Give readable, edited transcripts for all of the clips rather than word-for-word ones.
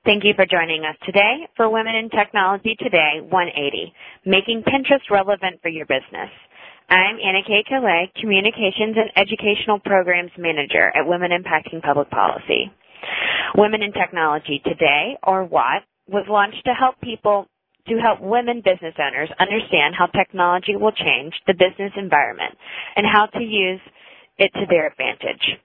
Thank you for joining us today for Women in Technology Today 180, Making Pinterest Relevant for Your Business. I'm Anna K. Calais, Communications and Educational Programs Manager at Women Impacting Public Policy. Women in Technology Today, or WOT, was launched to help women business owners understand how technology will change the business environment and how to use it to their advantage.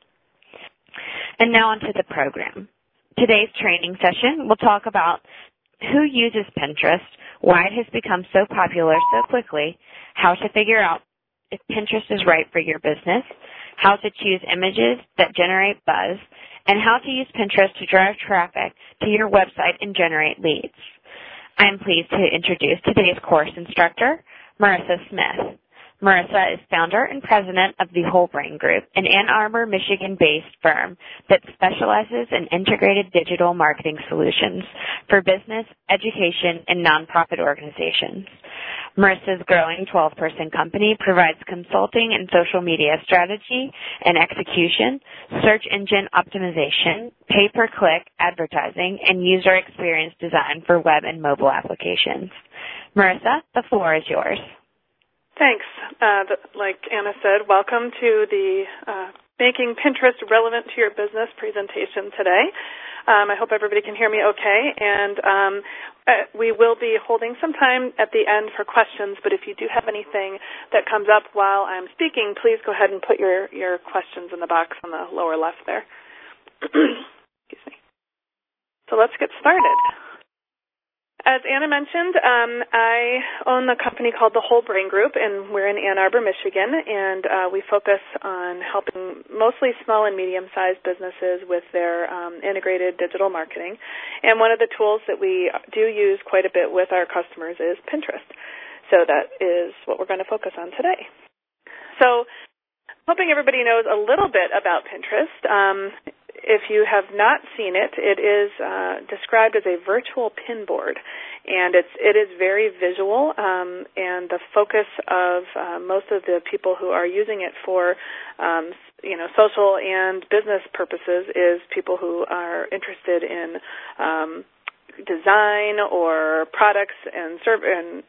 And now onto the program. Today's training session will talk about who uses Pinterest, why it has become so popular so quickly, how to figure out if Pinterest is right for your business, how to choose images that generate buzz, and how to use Pinterest to drive traffic to your website and generate leads. I am pleased to introduce today's course instructor, Marissa Smith. Marissa is founder and president of the Whole Brain Group, an Ann Arbor, Michigan-based firm that specializes in integrated digital marketing solutions for business, education, and nonprofit organizations. Marissa's growing 12-person company provides consulting in social media strategy and execution, search engine optimization, pay-per-click advertising, and user experience design for web and mobile applications. Marissa, the floor is yours. Thanks. Like Anna said, welcome to the Making Pinterest Relevant to Your Business presentation today. I hope everybody can hear me okay, and we will be holding some time at the end for questions, but if you do have anything that comes up while I'm speaking, please go ahead and put your questions in the box on the lower left there. Excuse me. So let's get started. As Anna mentioned, I own a company called the Whole Brain Group, and we're in Ann Arbor, Michigan, and we focus on helping mostly small and medium-sized businesses with their integrated digital marketing. And one of the tools that we do use quite a bit with our customers is Pinterest. So that is what we're going to focus on today. So hoping everybody knows a little bit about Pinterest. If you have not seen it, it is described as a virtual pin board, and it is very visual, and the focus of most of the people who are using it for social and business purposes is people who are interested in design or products and services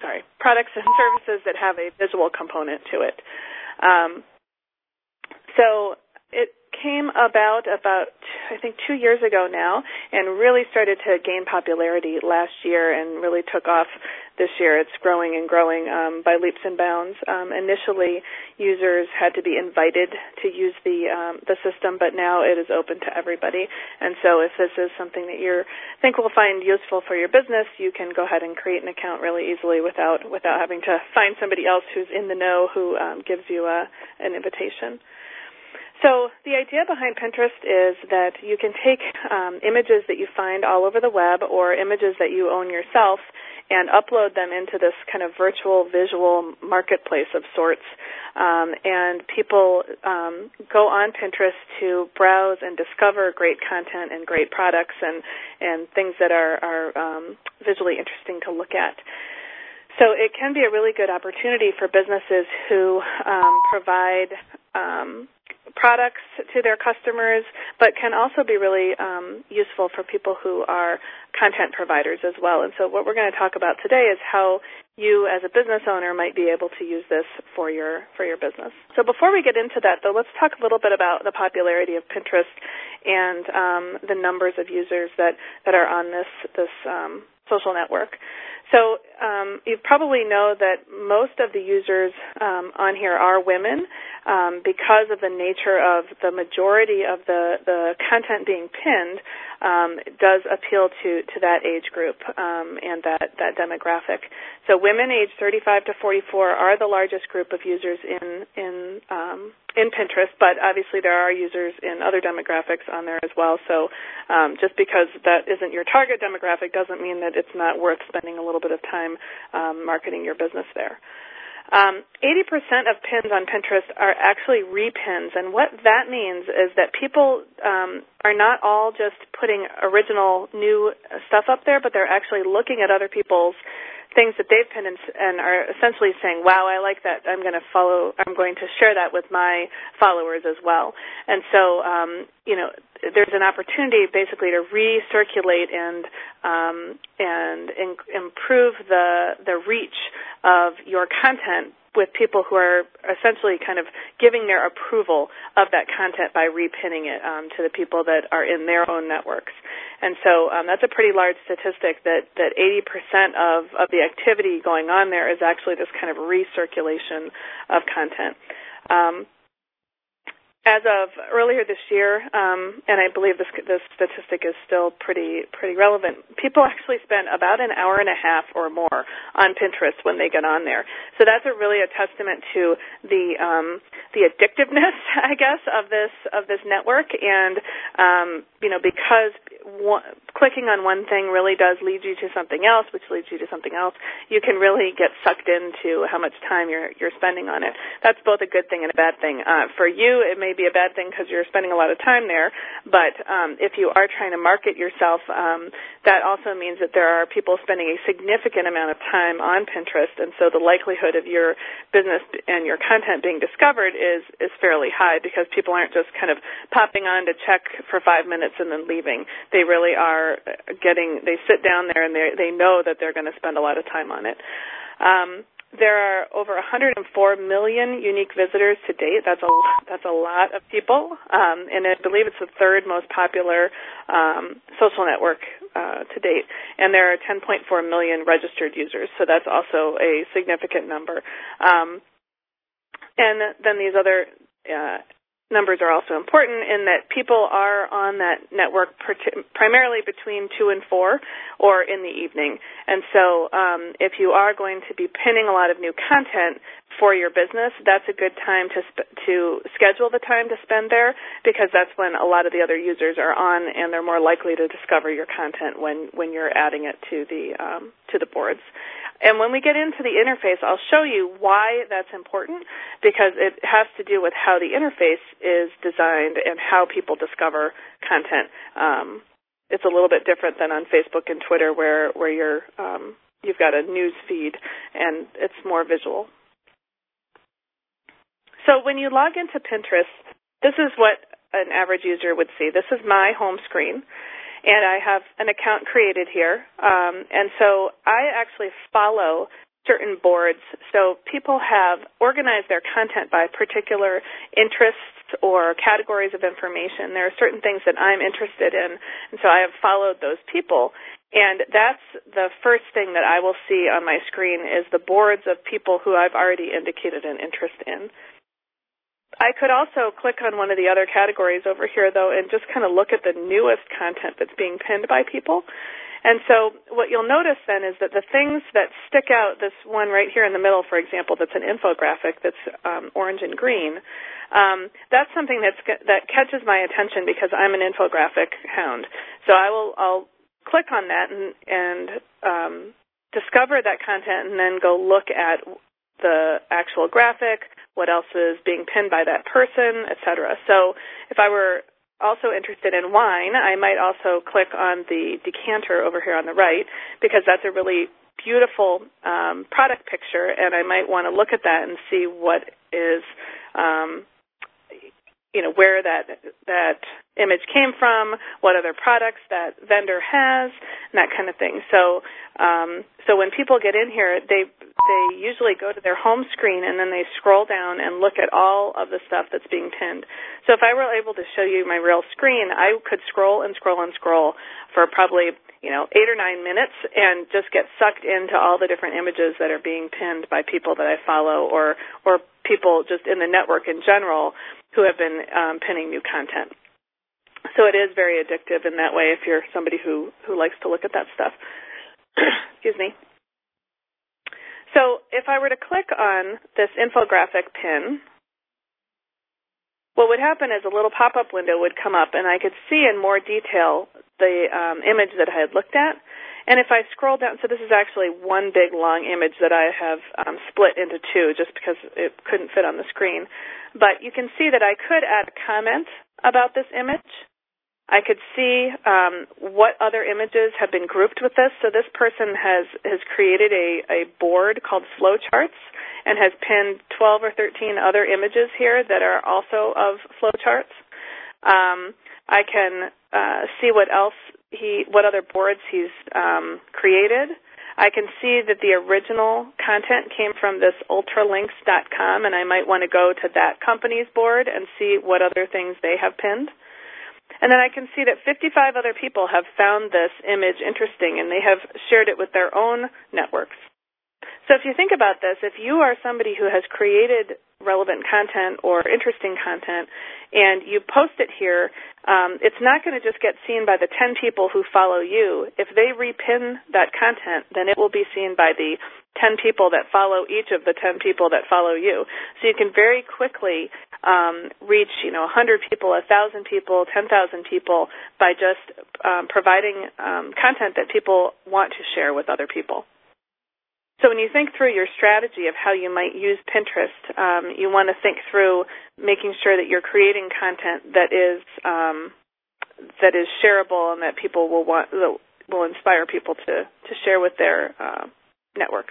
that have a visual component to it. So it came about I think 2 years ago now, and really started to gain popularity last year and really took off this year. It's growing and growing by leaps and bounds. Initially, users had to be invited to use the system, but now it is open to everybody. And so if this is something that you think will find useful for your business, you can go ahead and create an account really easily without having to find somebody else who's in the know who gives you an invitation. So the idea behind Pinterest is that you can take images that you find all over the web or images that you own yourself and upload them into this kind of virtual visual marketplace of sorts. And people go on Pinterest to browse and discover great content and great products and things that are visually interesting to look at. So it can be a really good opportunity for businesses who provide products to their customers, but can also be really useful for people who are content providers as well. And so what we're going to talk about today is how you as a business owner might be able to use this for your business. So before we get into that, though, let's talk a little bit about the popularity of Pinterest and the numbers of users that are on this social network. So you probably know that most of the users on here are women because of the nature of the majority of the content being pinned does appeal to that age group and that demographic. So women aged 35 to 44 are the largest group of users in Pinterest, but obviously there are users in other demographics on there as well. So just because that isn't your target demographic doesn't mean that it's not worth spending a little bit of time marketing your business there. 80% of pins on Pinterest are actually repins, and what that means is that people are not all just putting original new stuff up there, but they're actually looking at other people's things that they've pinned and are essentially saying, wow, I like that. I'm going to share that with my followers as well. And so, there's an opportunity basically to recirculate and improve the reach of your content with people who are essentially kind of giving their approval of that content by repinning it to the people that are in their own networks. And so that's a pretty large statistic that 80% of the activity going on there is actually this kind of recirculation of content. As of earlier this year, and I believe this statistic is still pretty relevant, people actually spend about an hour and a half or more on Pinterest when they get on there. So that's really a testament to the addictiveness, I guess, of this network, and because clicking on one thing really does lead you to something else, which leads you to something else, you can really get sucked into how much time you're spending on it. That's both a good thing and a bad thing. For you, it may be a bad thing because you're spending a lot of time there, but if you are trying to market yourself, that also means that there are people spending a significant amount of time on Pinterest, and so the likelihood of your business and your content being discovered is fairly high because people aren't just kind of popping on to check for 5 minutes and then leaving. They really are they sit down there and they know that they're going to spend a lot of time on it. There are over 104 million unique visitors to date. That's a lot of people, and I believe it's the third most popular social network to date. And there are 10.4 million registered users, so that's also a significant number. And then these other numbers are also important in that people are on that network primarily between 2 and 4 or in the evening. And so if you are going to be pinning a lot of new content for your business, that's a good time to schedule the time to spend there because that's when a lot of the other users are on and they're more likely to discover your content when you're adding it to the boards. And when we get into the interface, I'll show you why that's important because it has to do with how the interface is designed and how people discover content. It's a little bit different than on Facebook and Twitter where you've got a news feed and it's more visual. So when you log into Pinterest, this is what an average user would see. This is my home screen. And I have an account created here. And so I actually follow certain boards. So people have organized their content by particular interests or categories of information. There are certain things that I'm interested in, and so I have followed those people. And that's the first thing that I will see on my screen is the boards of people who I've already indicated an interest in. I could also click on one of the other categories over here, though, and just kind of look at the newest content that's being pinned by people. And so what you'll notice then is that the things that stick out, this one right here in the middle, for example, that's an infographic that's orange and green, that's something that catches my attention because I'm an infographic hound. So I'll click on that and discover that content and then go look at the actual graphic, what else is being pinned by that person, etc. So if I were also interested in wine, I might also click on the decanter over here on the right because that's a really beautiful product picture, and I might want to look at that and see what is, where that image came from, what other products that vendor has, and that kind of thing. So when people get in here, they usually go to their home screen and then they scroll down and look at all of the stuff that's being pinned. So if I were able to show you my real screen, I could scroll and scroll and scroll for probably 8 or 9 minutes and just get sucked into all the different images that are being pinned by people that I follow or people just in the network in general who have been pinning new content. So it is very addictive in that way if you're somebody who likes to look at that stuff. Excuse me. So if I were to click on this infographic pin, what would happen is a little pop-up window would come up, and I could see in more detail the image that I had looked at. And if I scroll down, so this is actually one big long image that I have split into two just because it couldn't fit on the screen. But you can see that I could add a comment about this image. I could see what other images have been grouped with this. So this person has created a board called flowcharts and has pinned 12 or 13 other images here that are also of flowcharts. I can see what other boards he's created. I can see that the original content came from this ultralinks.com, and I might want to go to that company's board and see what other things they have pinned. And then I can see that 55 other people have found this image interesting, and they have shared it with their own networks. So if you think about this, if you are somebody who has created relevant content or interesting content and you post it here, it's not going to just get seen by the 10 people who follow you. If they repin that content, then it will be seen by the 10 people that follow each of the 10 people that follow you. So you can very quickly reach, 100 people, 1,000 people, 10,000 people by just providing content that people want to share with other people. So when you think through your strategy of how you might use Pinterest, you want to think through making sure that you're creating content that is shareable and that people will inspire people to share with their networks.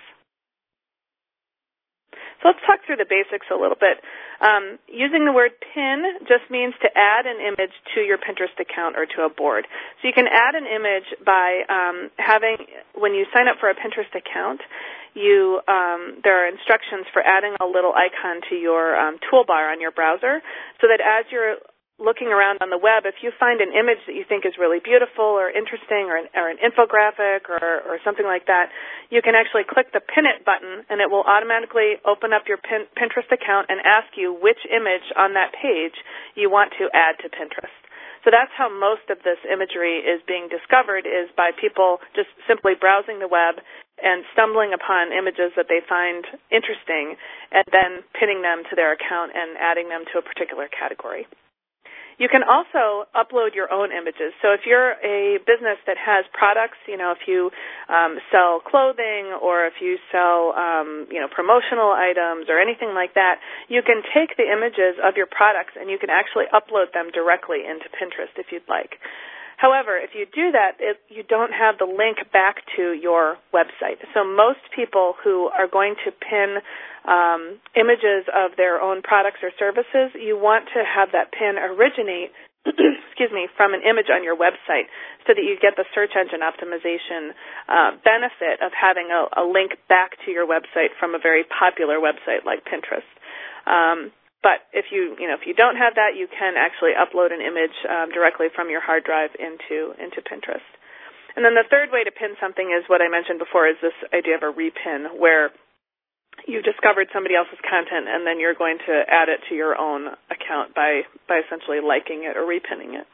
So let's talk through the basics a little bit. Using the word pin just means to add an image to your Pinterest account or to a board. So you can add an image by when you sign up for a Pinterest account, there are instructions for adding a little icon to your toolbar on your browser so that as you're looking around on the web, if you find an image that you think is really beautiful or interesting or an infographic or something like that, you can actually click the Pin It button, and it will automatically open up your Pinterest account and ask you which image on that page you want to add to Pinterest. So that's how most of this imagery is being discovered, is by people just simply browsing the web and stumbling upon images that they find interesting and then pinning them to their account and adding them to a particular category. You can also upload your own images. So if you're a business that has products, if you sell clothing or if you sell, promotional items or anything like that, you can take the images of your products and you can actually upload them directly into Pinterest if you'd like. However, if you do that, you don't have the link back to your website. So most people who are going to pin images of their own products or services, you want to have that pin originate from an image on your website so that you get the search engine optimization benefit of having a link back to your website from a very popular website like Pinterest. But if you don't have that, you can actually upload an image directly from your hard drive into Pinterest. And then the third way to pin something is what I mentioned before, is this idea of a repin, where you discovered somebody else's content and then you're going to add it to your own account by essentially liking it or repinning it.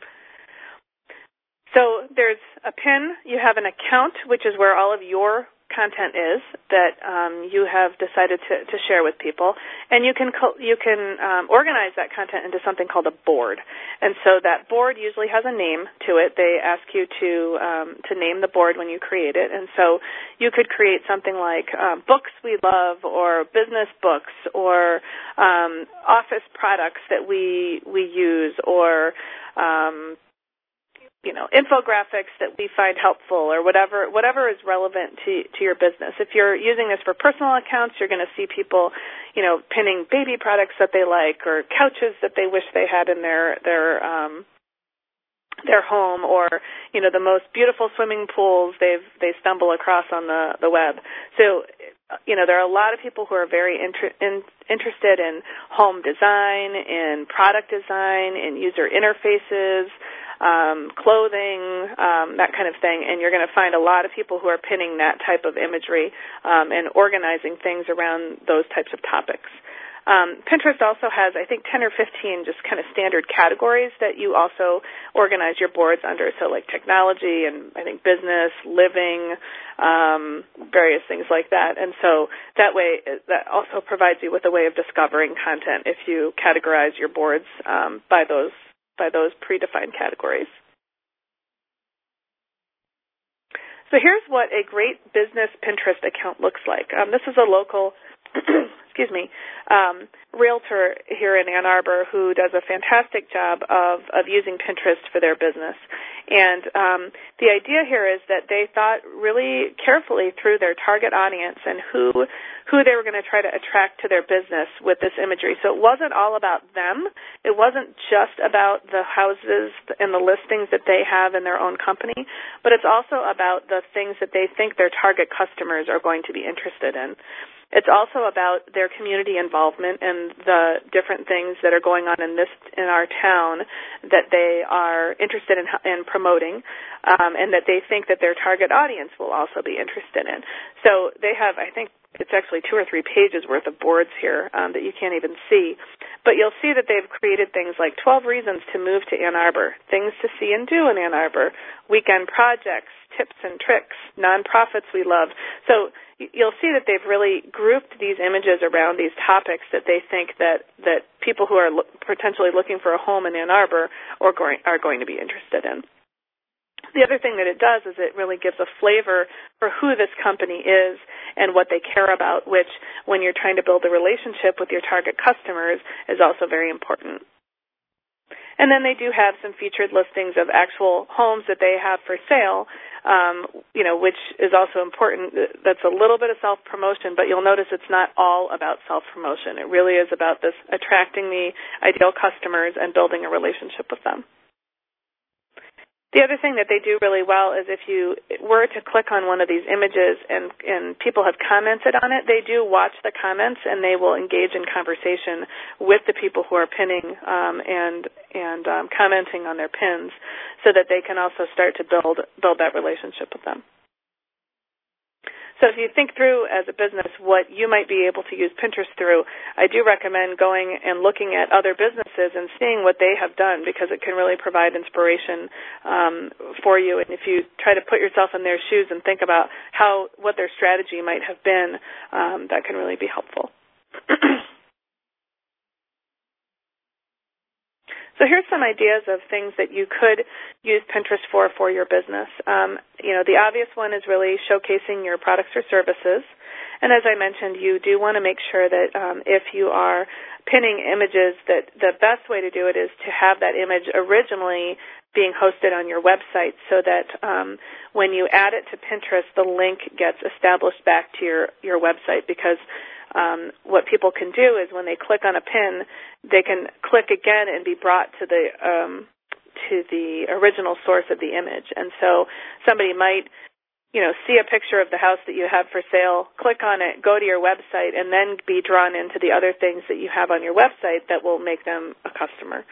So there's a pin. You have an account, which is where all of your content is that you have decided to share with people, and you can organize that content into something called a board. And so that board usually has a name to it. They ask you to name the board when you create it, and so you could create something like books we love, or business books, or office products that we use, or infographics that we find helpful, or whatever is relevant to your business. If you're using this for personal accounts, you're going to see people, pinning baby products that they like, or couches that they wish they had in their home, or the most beautiful swimming pools they stumble across on the web. So there are a lot of people who are very interested in home design, in product design, in user interfaces, clothing, that kind of thing, and you're going to find a lot of people who are pinning that type of imagery and organizing things around those types of topics. Pinterest also has, I think, 10 or 15 just kind of standard categories that you also organize your boards under, so like technology and I think business, living, various things like that. And so that way, that also provides you with a way of discovering content if you categorize your boards by those predefined categories. So here's what a great business Pinterest account looks like. This is a local realtor here in Ann Arbor who does a fantastic job of using Pinterest for their business. And the idea here is that they thought really carefully through their target audience and who they were going to try to attract to their business with this imagery. So it wasn't all about them. It wasn't just about the houses and the listings that they have in their own company, but it's also about the things that they think their target customers are going to be interested in. It's also about their community involvement and the different things that are going on in our town that they are interested in promoting, and that they think that their target audience will also be interested in. So they have, I think it's actually 2 or 3 pages worth of boards here that you can't even see. But you'll see that they've created things like 12 reasons to move to Ann Arbor, things to see and do in Ann Arbor, weekend projects, tips and tricks, nonprofits we love. So you'll see that they've really grouped these images around these topics that they think that people who are potentially looking for a home in Ann Arbor are going to be interested in. The other thing that it does is it really gives a flavor for who this company is and what they care about, which when you're trying to build a relationship with your target customers is also very important. And then they do have some featured listings of actual homes that they have for sale, which is also important. That's a little bit of self-promotion, but you'll notice it's not all about self-promotion. It really is about this attracting the ideal customers and building a relationship with them. The other thing that they do really well is if you were to click on one of these images and people have commented on it, they do watch the comments and they will engage in conversation with the people who are pinning and commenting on their pins so that they can also start to build that relationship with them. So if you think through as a business what you might be able to use Pinterest through, I do recommend going and looking at other businesses and seeing what they have done because it can really provide inspiration for you. And if you try to put yourself in their shoes and think about what their strategy might have been, that can really be helpful. So here's some ideas of things that you could use Pinterest for your business. The obvious one is really showcasing your products or services. And as I mentioned, you do want to make sure that if you are pinning images, that the best way to do it is to have that image originally being hosted on your website so that when you add it to Pinterest, the link gets established back to your website because what people can do is when they click on a pin, they can click again and be brought to the original source of the image. And so somebody might, see a picture of the house that you have for sale, click on it, go to your website, and then be drawn into the other things that you have on your website that will make them a customer.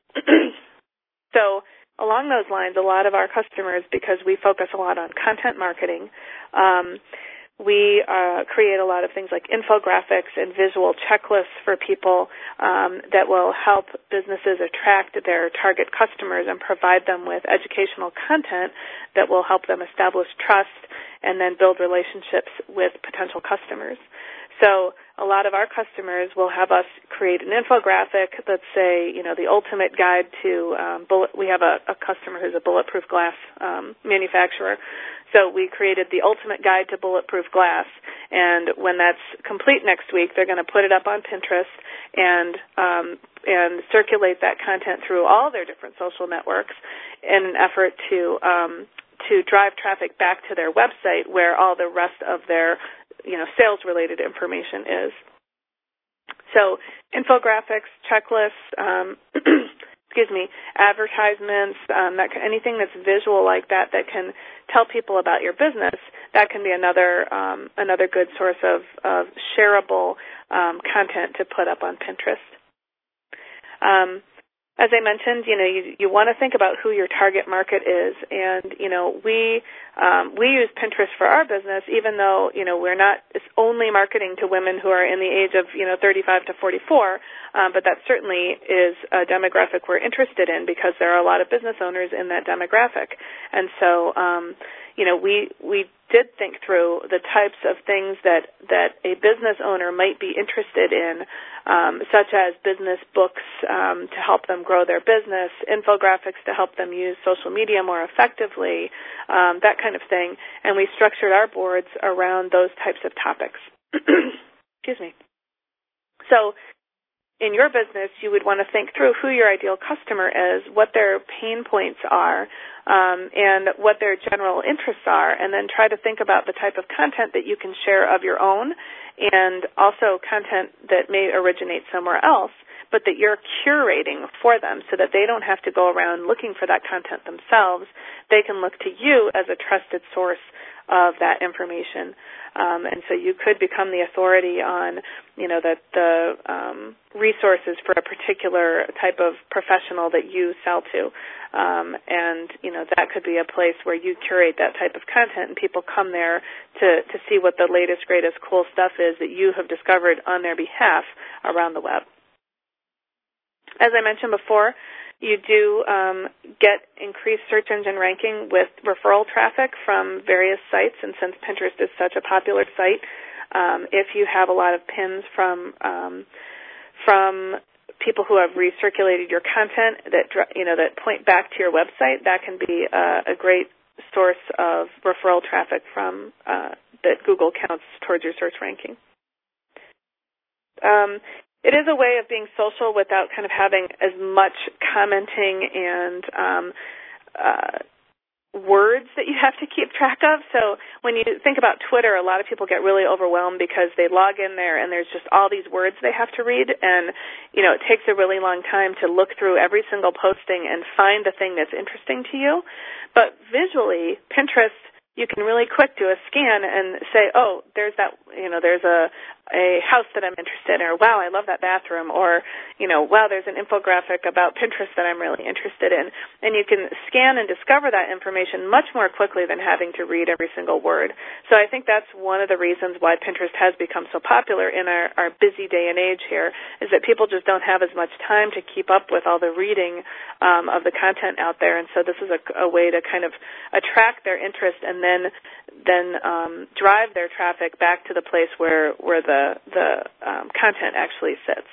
So along those lines, a lot of our customers, because we focus a lot on content marketing, we create a lot of things like infographics and visual checklists for people that will help businesses attract their target customers and provide them with educational content that will help them establish trust and then build relationships with potential customers. So a lot of our customers will have us create an infographic, let's say, the ultimate guide to we have a customer who's a bulletproof glass manufacturer. So we created the ultimate guide to bulletproof glass, and when that's complete next week, they're going to put it up on Pinterest and circulate that content through all their different social networks in an effort to drive traffic back to their website where all the rest of their sales-related information is. So infographics, checklists, advertisements, anything that's visual like that can tell people about your business, that can be another good source of shareable content to put up on Pinterest. As I mentioned, you want to think about who your target market is, and we use Pinterest for our business, even though we're not only marketing to women who are in the age of 35 to 44, but that certainly is a demographic we're interested in because there are a lot of business owners in that demographic, and so we did think through the types of things that a business owner might be interested in, such as business books to help them grow their business, infographics to help them use social media more effectively, that kind of thing. And we structured our boards around those types of topics. Excuse me. So in your business, you would want to think through who your ideal customer is, what their pain points are, and what their general interests are, and then try to think about the type of content that you can share of your own and also content that may originate somewhere else, but that you're curating for them so that they don't have to go around looking for that content themselves. They can look to you as a trusted source of that information. And so you could become the authority on, the resources for a particular type of professional that you sell to. And that could be a place where you curate that type of content and people come there to see what the latest, greatest, cool stuff is that you have discovered on their behalf around the web. As I mentioned before, you do get increased search engine ranking with referral traffic from various sites, and since Pinterest is such a popular site, if you have a lot of pins from people who have recirculated your content that point back to your website, that can be a great source of referral traffic from that Google counts towards your search ranking. It is a way of being social without kind of having as much commenting and words that you have to keep track of. So when you think about Twitter, a lot of people get really overwhelmed because they log in there and there's just all these words they have to read, and it takes a really long time to look through every single posting and find the thing that's interesting to you. But visually, Pinterest, you can really quick do a scan and say, oh, there's that, there's a house that I'm interested in, or wow, I love that bathroom, or, wow, there's an infographic about Pinterest that I'm really interested in. And you can scan and discover that information much more quickly than having to read every single word. So I think that's one of the reasons why Pinterest has become so popular in our busy day and age here, is that people just don't have as much time to keep up with all the reading of the content out there. And so this is a way to kind of attract their interest and then drive their traffic back to the place where the content actually sits.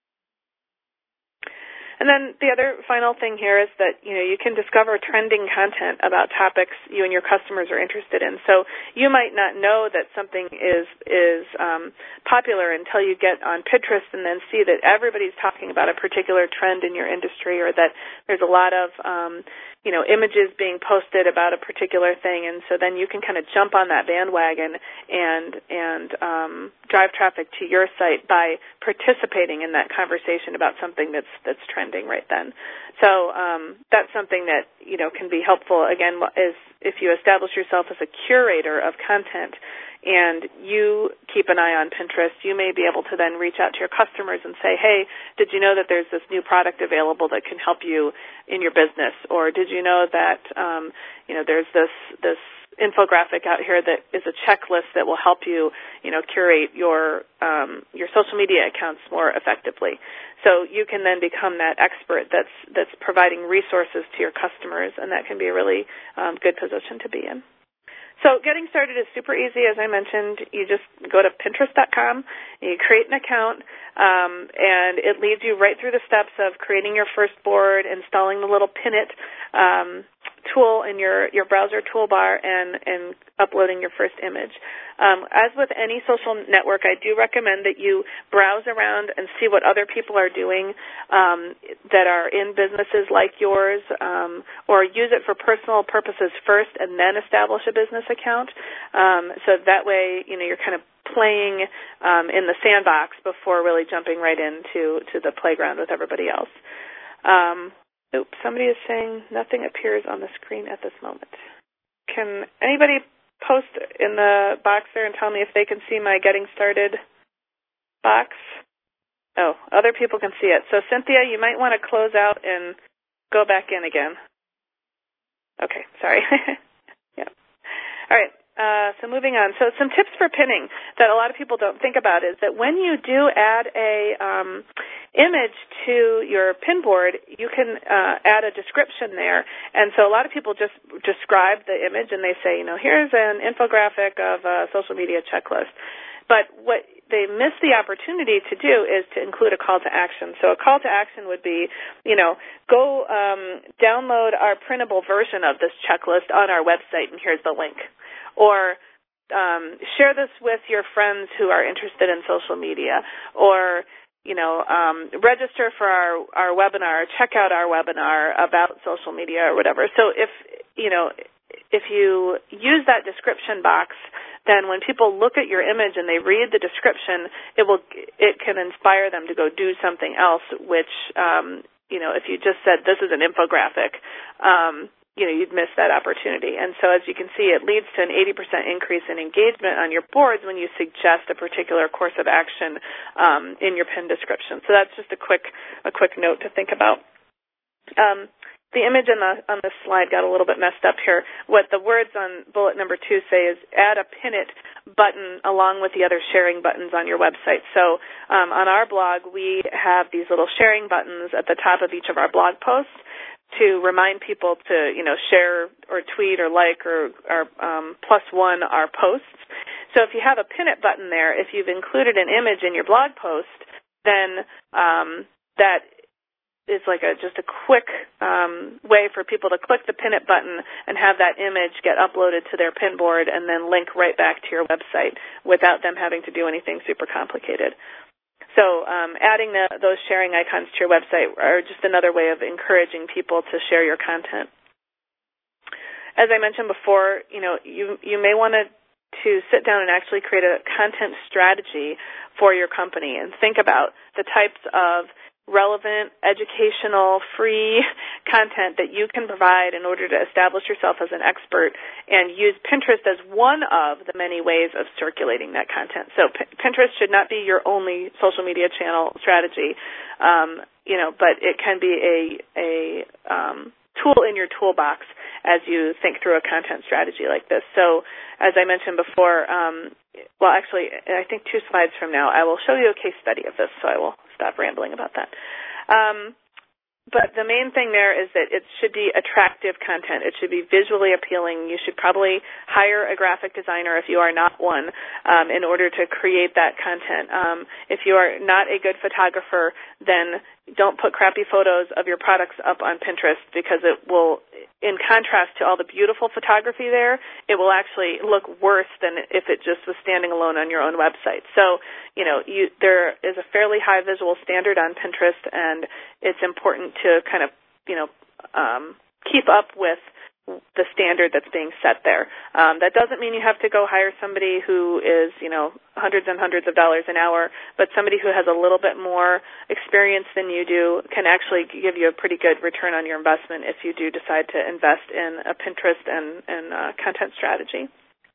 And then the other final thing here is that, you can discover trending content about topics you and your customers are interested in. So you might not know that something is popular until you get on Pinterest and then see that everybody's talking about a particular trend in your industry, or that there's a lot of images being posted about a particular thing, and so then you can kind of jump on that bandwagon and drive traffic to your site by participating in that conversation about something that's trending right then. So that's something that can be helpful. Again, is if you establish yourself as a curator of content and you keep an eye on Pinterest, you may be able to then reach out to your customers and say, hey, did you know that there's this new product available that can help you in your business? Or did you know that, there's this infographic out here that is a checklist that will help you, curate your social media accounts more effectively. So you can then become that expert that's providing resources to your customers, and that can be a really good position to be in. So getting started is super easy. As I mentioned, you just go to Pinterest.com, you create an account, and it leads you right through the steps of creating your first board, installing the little Pin It tool in your browser toolbar, and uploading your first image. As with any social network, I do recommend that you browse around and see what other people are doing that are in businesses like yours, or use it for personal purposes first and then establish a business account. So that way, you're kind of playing in the sandbox before really jumping right into the playground with everybody else. Somebody is saying nothing appears on the screen at this moment. Can anybody post in the box there and tell me if they can see my getting started box? Oh, other people can see it. So Cynthia, you might want to close out and go back in again. Okay, sorry. Yeah. All right. So moving on. So some tips for pinning that a lot of people don't think about is that when you do add a image to your pin board, you can add a description there. And so a lot of people just describe the image and they say, here's an infographic of a social media checklist. But what they miss the opportunity to do is to include a call to action. So a call to action would be, go download our printable version of this checklist on our website, and here's the link. Or share this with your friends who are interested in social media. Or register for our webinar, check out our webinar about social media or whatever. So if you use that description box, then when people look at your image and they read the description, it can inspire them to go do something else, which, if you just said this is an infographic, you'd miss that opportunity. And so as you can see, it leads to an 80% increase in engagement on your boards when you suggest a particular course of action in your pin description. So that's just a quick note to think about. The image on this slide got a little bit messed up here. What the words on bullet number 2 say is add a Pin It button along with the other sharing buttons on your website. So on our blog, we have these little sharing buttons at the top of each of our blog posts to remind people to, share or tweet or like or +1 our posts. So if you have a Pin It button there, if you've included an image in your blog post, then that is like just a quick way for people to click the Pin It button and have that image get uploaded to their pin board and then link right back to your website without them having to do anything super complicated. So adding those sharing icons to your website are just another way of encouraging people to share your content. As I mentioned before, you may want to sit down and actually create a content strategy for your company and think about the types of relevant, educational, free content that you can provide in order to establish yourself as an expert and use Pinterest as one of the many ways of circulating that content. So Pinterest should not be your only social media channel strategy, but it can be a tool in your toolbox as you think through a content strategy like this. So as I mentioned before, I think 2 slides from now, I will show you a case study of this, so I will stop rambling about that. But the main thing there is that it should be attractive content. It should be visually appealing. You should probably hire a graphic designer if you are not one in order to create that content. If you are not a good photographer, then don't put crappy photos of your products up on Pinterest because it will, in contrast to all the beautiful photography there, it will actually look worse than if it just was standing alone on your own website. So, there is a fairly high visual standard on Pinterest, and it's important to kind of, keep up with the standard that's being set there. That doesn't mean you have to go hire somebody who is, hundreds and hundreds of dollars an hour, but somebody who has a little bit more experience than you do can actually give you a pretty good return on your investment if you do decide to invest in a Pinterest and content strategy.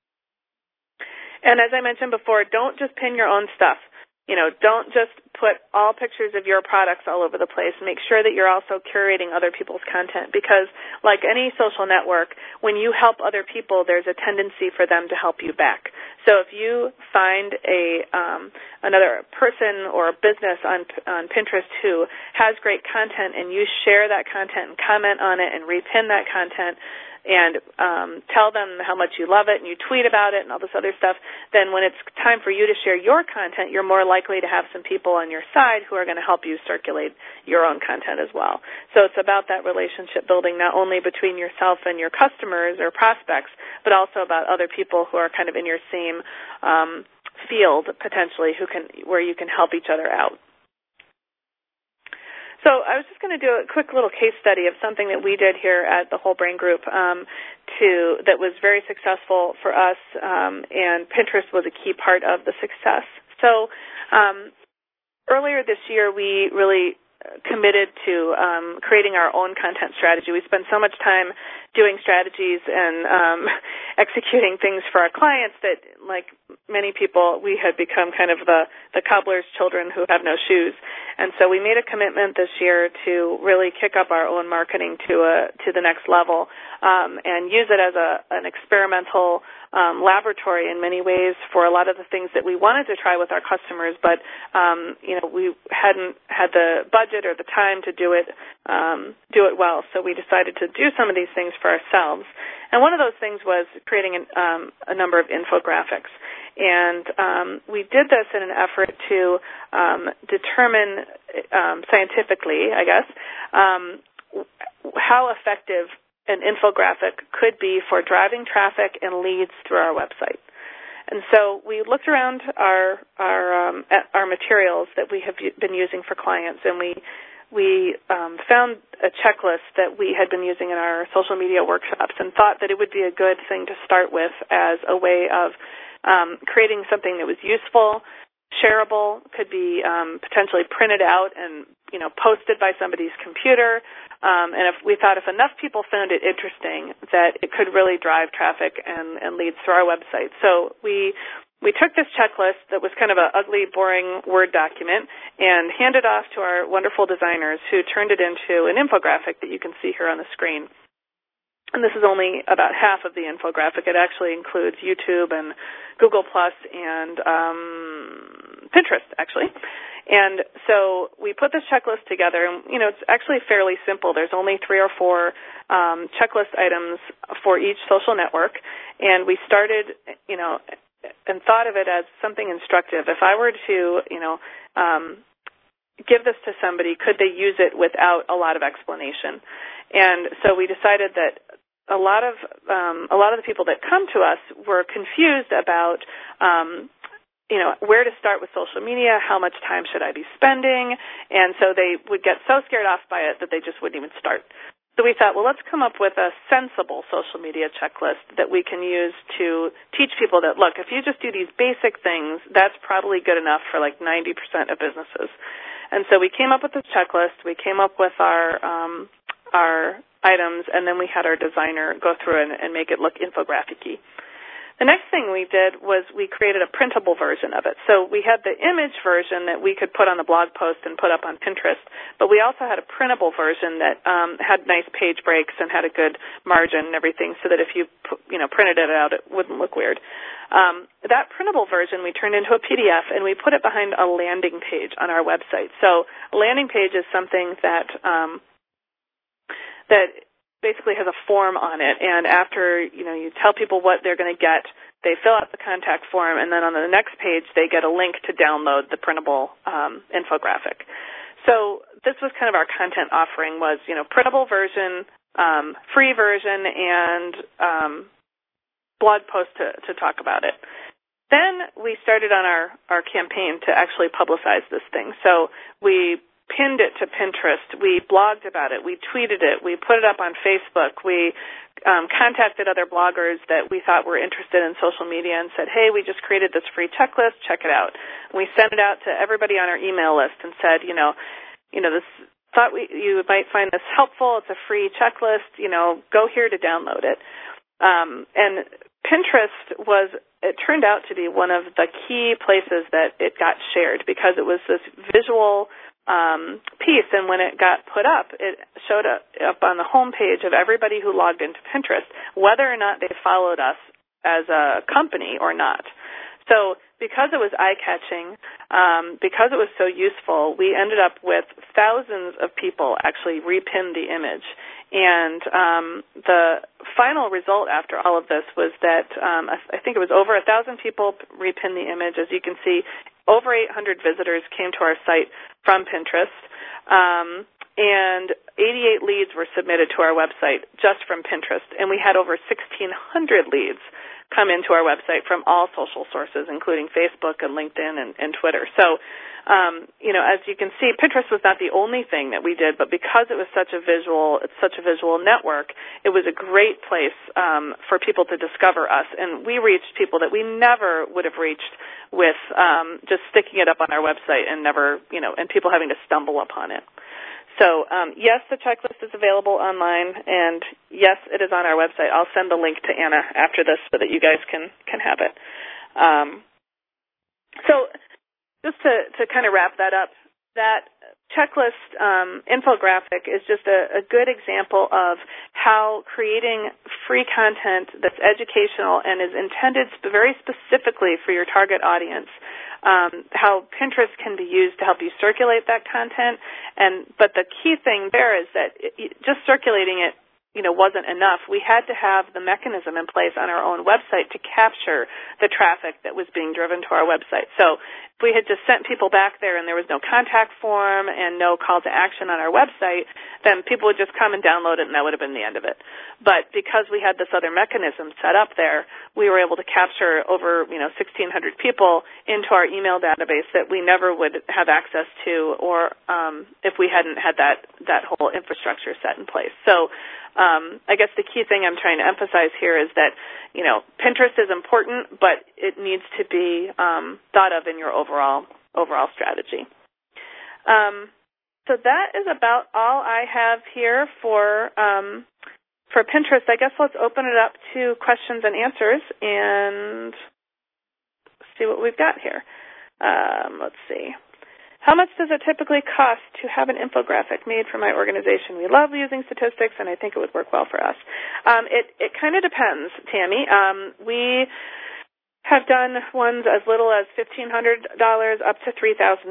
And as I mentioned before, don't just pin your own stuff. Don't just put all pictures of your products all over the place. Make sure that you're also curating other people's content because, like any social network, when you help other people, there's a tendency for them to help you back. So if you find another person or a business on Pinterest who has great content and you share that content and comment on it and repin that content, and tell them how much you love it, and you tweet about it and all this other stuff, then when it's time for you to share your content, you're more likely to have some people on your side who are going to help you circulate your own content as well. So it's about that relationship building not only between yourself and your customers or prospects, but also about other people who are kind of in your same field, potentially, where you can help each other out. So I was just going to do a quick little case study of something that we did here at the Whole Brain Group that was very successful for us, and Pinterest was a key part of the success. So earlier this year, we really committed to creating our own content strategy. We spend so much time doing strategies and executing things for our clients that, like many people, we had become kind of the cobbler's children who have no shoes. And so we made a commitment this year to really kick up our own marketing to the next level and use it as an experimental laboratory in many ways for a lot of the things that we wanted to try with our customers, but we hadn't had the budget or the time to do it well. So we decided to do some of these things for ourselves. And one of those things was creating a number of infographics. And we did this in an effort to determine scientifically, I guess, how effective an infographic could be for driving traffic and leads through our website. And so we looked around our materials that we have been using for clients, and we found a checklist that we had been using in our social media workshops and thought that it would be a good thing to start with as a way of creating something that was useful, shareable, could be potentially printed out and posted by somebody's computer. And if we thought if enough people found it interesting, that it could really drive traffic and leads to our website. So we took this checklist that was kind of an ugly, boring Word document and handed off to our wonderful designers who turned it into an infographic that you can see here on the screen. And this is only about half of the infographic. It actually includes YouTube and Google Plus and Pinterest, actually. And so we put this checklist together, and, it's actually fairly simple. There's only 3 or 4 checklist items for each social network, and we started, and thought of it as something instructive. If I were to, give this to somebody, could they use it without a lot of explanation? And so we decided that a lot of the people that come to us were confused about, where to start with social media, how much time should I be spending, and so they would get so scared off by it that they just wouldn't even start. So we thought, well, let's come up with a sensible social media checklist that we can use to teach people that, look, if you just do these basic things, that's probably good enough for like 90% of businesses. And so we came up with this checklist. We came up with our items, and then we had our designer go through and make it look infographic-y. The next thing we did was we created a printable version of it. So we had the image version that we could put on the blog post and put up on Pinterest, but we also had a printable version that had nice page breaks and had a good margin and everything, so that if you printed it out, it wouldn't look weird. That printable version we turned into a PDF, and we put it behind a landing page on our website. So a landing page is something that basically has a form on it, and after you tell people what they're going to get, they fill out the contact form, and then on the next page they get a link to download the printable infographic. So this was kind of our content offering, was printable version, free version, and blog post to talk about it. Then we started on our campaign to actually publicize this thing. So we pinned it to Pinterest. We blogged about it. We tweeted it. We put it up on Facebook. We contacted other bloggers that we thought were interested in social media and said, hey, we just created this free checklist. Check it out. And we sent it out to everybody on our email list and said, this thought you might find this helpful. It's a free checklist. Go here to download it. And Pinterest it turned out to be one of the key places that it got shared, because it was this visual piece, and when it got put up, it showed up on the home page of everybody who logged into Pinterest, whether or not they followed us as a company or not. So because it was eye-catching, because it was so useful, we ended up with thousands of people actually repin the image. And the final result after all of this was that I think it was over 1,000 people repin the image. As you can see, over 800 visitors came to our site from Pinterest, and 88 leads were submitted to our website just from Pinterest, and we had over 1,600 leads come into our website from all social sources, including Facebook and LinkedIn and Twitter. So, as you can see, Pinterest was not the only thing that we did, but because it was such a visual network, it was a great place for people to discover us, and we reached people that we never would have reached with just sticking it up on our website and never, and people having to stumble upon it. So, yes, the checklist is available online, and yes, it is on our website. I'll send the link to Anna after this so that you guys can have it. So just to kind of wrap that up, that checklist infographic is just a good example of how creating free content that's educational and is intended very specifically for your target audience, how Pinterest can be used to help you circulate that content. But the key thing there is that just circulating it wasn't enough. We had to have the mechanism in place on our own website to capture the traffic that was being driven to our website. So if we had just sent people back there and there was no contact form and no call to action on our website, then people would just come and download it, and that would have been the end of it. But because we had this other mechanism set up there, we were able to capture over 1,600 people into our email database that we never would have access to, or if we hadn't had that whole infrastructure set in place. So I guess the key thing I'm trying to emphasize here is that Pinterest is important, but it needs to be thought of in your overall strategy. So that is about all I have here for Pinterest. I guess let's open it up to questions and answers and see what we've got here. Let's see. How much does it typically cost to have an infographic made for my organization? We love using statistics, and I think it would work well for us. It kind of depends, Tammy. We have done ones as little as $1,500 up to $3,000,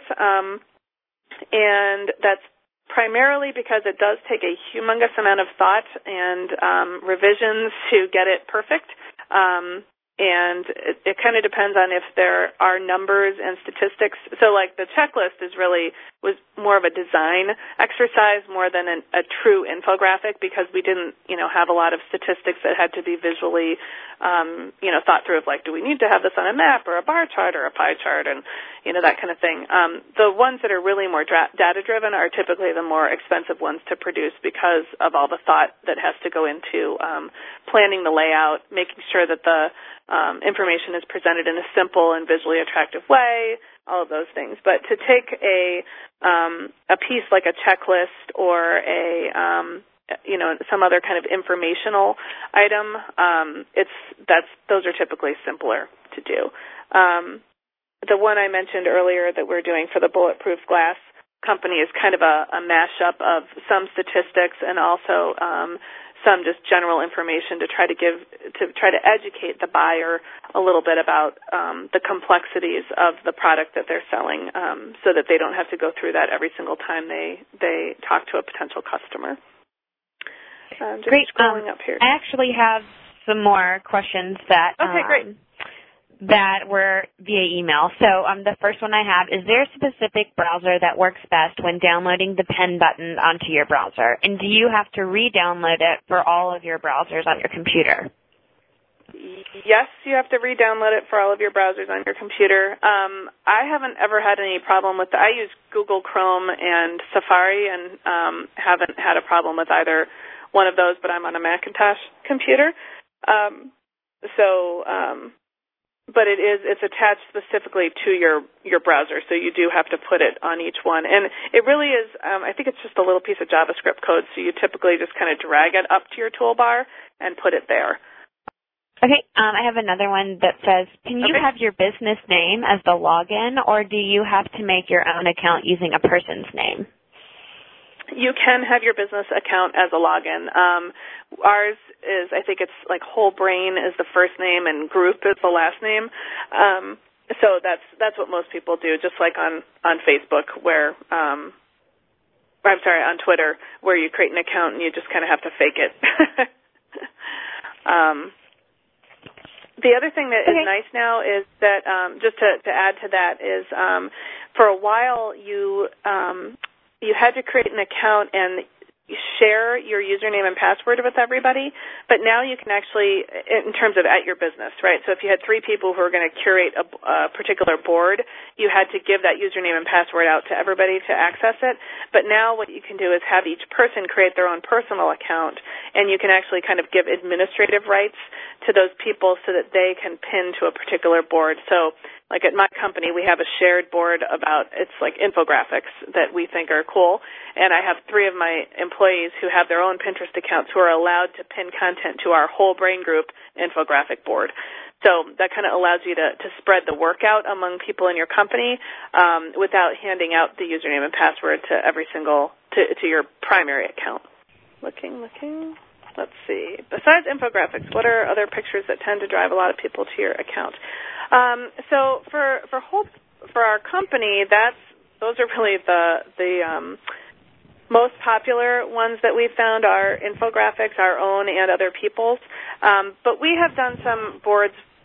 and that's primarily because it does take a humongous amount of thought and revisions to get it perfect. And it kind of depends on if there are numbers and statistics. So, like, the checklist was more of a design exercise more than a true infographic, because we didn't, have a lot of statistics that had to be visually, thought through of, like, do we need to have this on a map or a bar chart or a pie chart and, that kind of thing. The ones that are really more data-driven are typically the more expensive ones to produce because of all the thought that has to go into planning the layout, making sure that the information is presented in a simple and visually attractive way, all of those things. But to take a piece like a checklist or some other kind of informational item, those are typically simpler to do. The one I mentioned earlier that we're doing for the Bulletproof Glass company is kind of a mashup of some statistics and also some just general information to try to educate the buyer a little bit about the complexities of the product that they're selling, so that they don't have to go through that every single time they talk to a potential customer. Just Great. Scrolling up here. I actually have some more questions that great. That were via email. So the first one I have, is there a specific browser that works best when downloading the pen button onto your browser? And do you have to re-download it for all of your browsers on your computer? Yes, you have to re-download it for all of your browsers on your computer. I haven't ever had any problem with I use Google Chrome and Safari and haven't had a problem with either one of those, but I'm on a Macintosh computer. But it's attached specifically to your browser, so you do have to put it on each one. And it really is, I think it's just a little piece of JavaScript code, so you typically just kind of drag it up to your toolbar and put it there. Okay, I have another one that says, can you have your business name as the login, or do you have to make your own account using a person's name? You can have your business account as a login. Ours is, I think it's like Whole Brain is the first name and Group is the last name. So that's what most people do, just like on Facebook where, on Twitter, where you create an account and you just kind of have to fake it. The other thing that is nice now is that, just to add to that, is for a while you had to create an account and share your username and password with everybody, but now you can actually, in terms of at your business, right? So if you had 3 people who were going to curate a particular board, you had to give that username and password out to everybody to access it. But now what you can do is have each person create their own personal account, and you can actually kind of give administrative rights to those people so that they can pin to a particular board. So like at my company, we have a shared board about, it's like infographics that we think are cool, and I have 3 of my employees who have their own Pinterest accounts who are allowed to pin content to our Whole Brain Group infographic board. So that kind of allows you to spread the work out among people in your company without handing out the username and password to every single, to your primary account. Looking. Let's see. Besides infographics, what are other pictures that tend to drive a lot of people to your account? So for our company, those are really the most popular ones that we've found are infographics, our own and other people's. But we have done some boards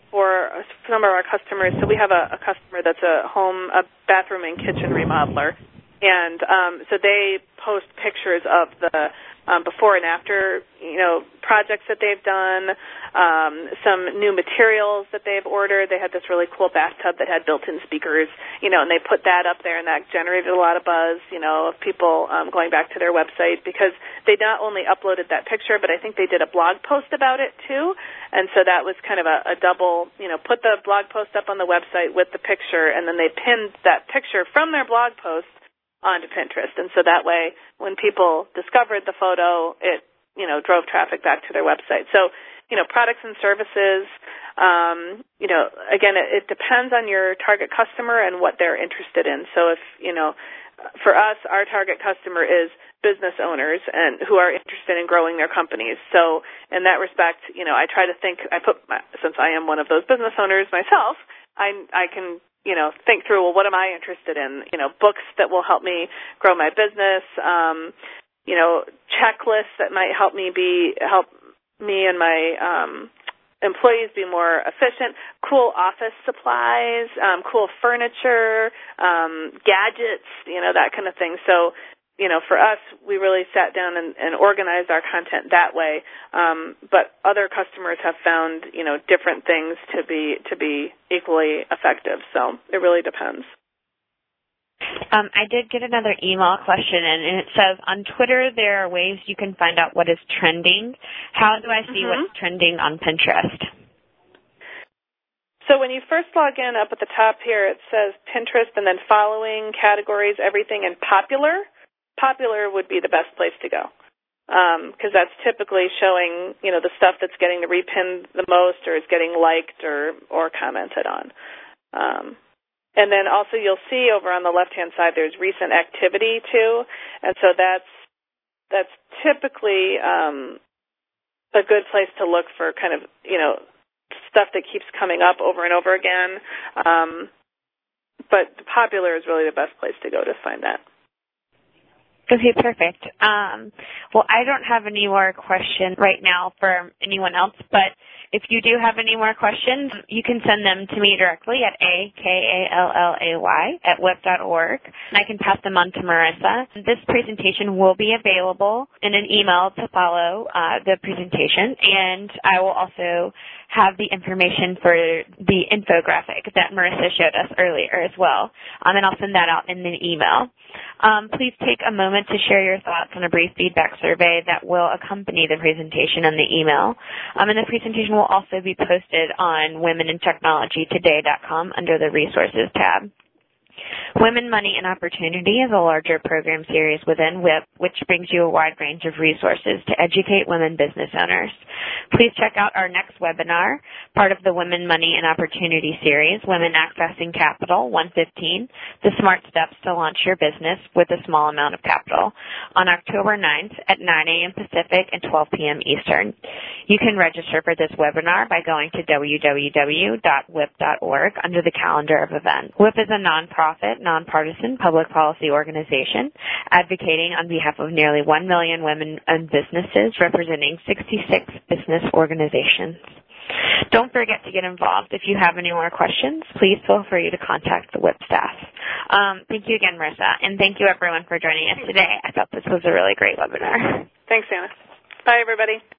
for some of our customers. So we have a customer that's a bathroom and kitchen remodeler, and so they post pictures of the before and after, projects that they've done, some new materials that they've ordered. They had this really cool bathtub that had built-in speakers, and they put that up there, and that generated a lot of buzz, of people going back to their website, because they not only uploaded that picture, but I think they did a blog post about it too. And so that was kind of a double, put the blog post up on the website with the picture, and then they pinned that picture from their blog post onto Pinterest. And so that way, when people discovered the photo, it, drove traffic back to their website. So, products and services, again, it depends on your target customer and what they're interested in. So if, for us, our target customer is business owners and who are interested in growing their companies. So in that respect, I try to think, since I am one of those business owners myself, I can think through, well, what am I interested in? Books that will help me grow my business, checklists that might help me and my employees be more efficient, cool office supplies, cool furniture, gadgets, that kind of thing. So, for us, we really sat down and organized our content that way. But other customers have found, different things to be equally effective. So it really depends. I did get another email question, and it says, on Twitter, there are ways you can find out what is trending. How do I see what's trending on Pinterest? So when you first log in, up at the top here, it says Pinterest and then following, categories, everything, and popular. Popular would be the best place to go, because that's typically showing, the stuff that's getting the repinned the most or is getting liked or commented on. And then also you'll see over on the left-hand side there's recent activity too, and so that's typically a good place to look for kind of, stuff that keeps coming up over and over again. But popular is really the best place to go to find that. Okay, perfect. Well, I don't have any more questions right now for anyone else, but if you do have any more questions, you can send them to me directly at akallay@whip.org, and I can pass them on to Marissa. This presentation will be available in an email to follow the presentation, and I will also have the information for the infographic that Marissa showed us earlier as well, and I'll send that out in an email. Please take a moment to share your thoughts on a brief feedback survey that will accompany the presentation and the email. And the presentation will also be posted on womenintechnologytoday.com under the Resources tab. Women, Money, and Opportunity is a larger program series within WHIP, which brings you a wide range of resources to educate women business owners. Please check out our next webinar, part of the Women, Money, and Opportunity series, Women Accessing Capital 115, the Smart Steps to Launch Your Business with a Small Amount of Capital, on October 9th at 9 a.m. Pacific and 12 p.m. Eastern. You can register for this webinar by going to www.whip.org under the calendar of events. WHIP is a nonpartisan public policy organization advocating on behalf of nearly 1 million women-owned businesses representing 66 business organizations. Don't forget to get involved. If you have any more questions, please feel free to contact the WHIP staff. Thank you again, Marissa, and thank you everyone for joining us today. I thought this was a really great webinar. Thanks, Anna. Bye, everybody.